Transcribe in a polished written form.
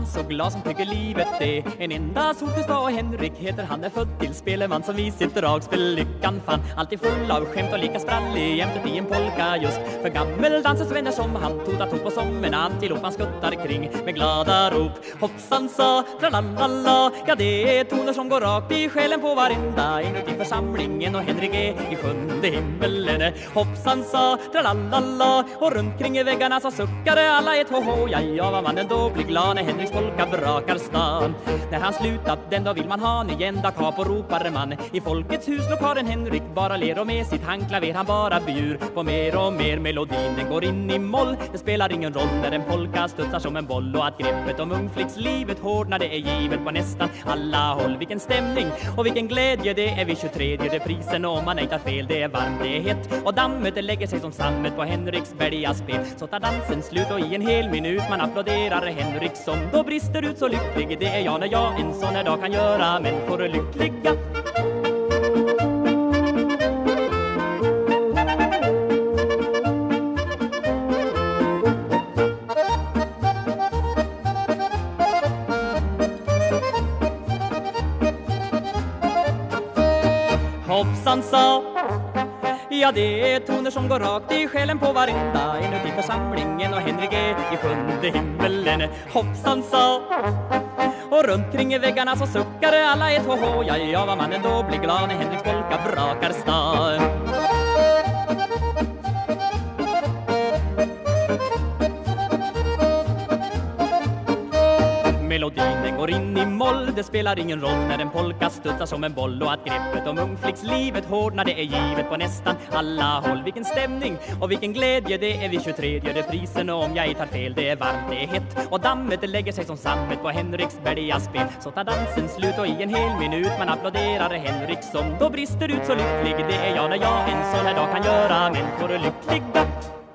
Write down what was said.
han så glad som tycker livet är en enda solskensdag, och Henrik heter han, är född till speleman som i sitt dragspel lyckan fann. Alltid full av skämt och lika sprallig jämtet i en polka just för gammeldansens vänner som han tog på som en antilop. Han skuttar kring med glada rop. Hoppsan sa, tralalala, ja det är toner som går rakt i själen på varenda inuti församlingen, och Henrik är i sjunde himmelen. Hoppsan sa, tralalala, och runt kring i väggarna så suckade alla ett ho-ho. Ja, vad man ändå blir glad när Henriks polka brakar stan. När han slutat den då vill man ha en igen, da kap och ropar man i folkets hus. Lokalen Henrik bara ler, och med sitt handklaver han bara bjur på mer och mer. Melodin den går in i moll, det spelar ingen roll när en polka studsar som en boll. Och att greppet om ungflickslivet hårdnar det är givet på nästan alla håll. Vilken stämning och vilken glädje det är vid 23:e reprisen. Och om man inte tar fel, det är varmt, det är hett, och dammet det lägger sig som sammet på Henriks bergaspel. Så tar dansen slut och i en hel minut man applåderar Henrik som då brister ut så lycklig. Det är jag när jag en sån här dag kan göra människor lyckliga. Hoppsan sa, ja det är toner som går rakt i själen på varenda inuti församlingen, och Henrik är i sjunde himmelen. Hoppsan sa, och runt kring i väggarna så suckade alla ett ho-ho. Ja, vad man ändå blir glad när Henriks polka brakar stan. Melodin den går in i moll, det spelar ingen roll när en polka studsar som en boll. Och att greppet om ungflickslivet hårdnar det är givet på nästan alla håll. Vilken stämning och vilken glädje det är vid 23:e reprisen. Och om jag inte tar fel, det är varmt, det är hett, och dammet det lägger sig som sammet på Henriks bergaspel. Så tar dansen slut och i en hel minut man applåderar Henrik som då brister ut så lycklig. Det är jag när jag en sån här dag kan göra människor lyckliga.